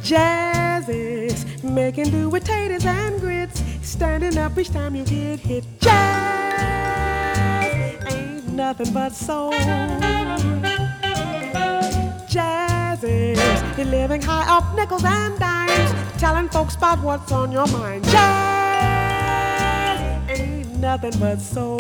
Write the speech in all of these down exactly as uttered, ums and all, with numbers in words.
Jazz is making do with taters and grits, standing up each time you get hit. Jazz ain't nothing but soul. Jazz is living high off nickels and dimes, telling folks about what's on your mind. Jazz ain't nothing but soul.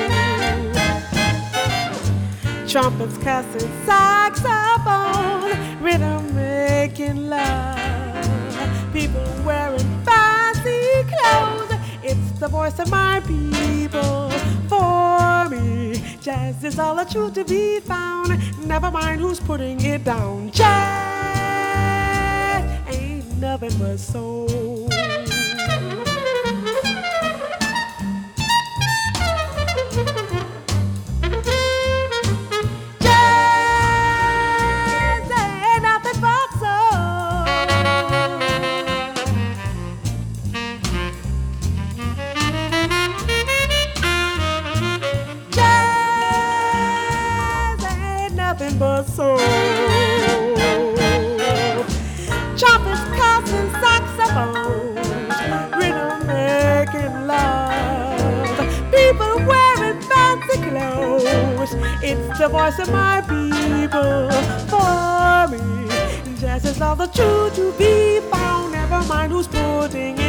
Trumpets, cussing, saxophone, rhythm making love, people wearing fancy clothes. It's the voice of my people. For me, jazz is all the truth to be found. Never mind who's putting it down. Jazz ain't nothing but soul. But soul. Trumpets, cussing, saxophones, rhythm making love, people wearing fancy clothes. It's the voice of my people. For me, jazz is all the truth to be found. Never mind who's putting it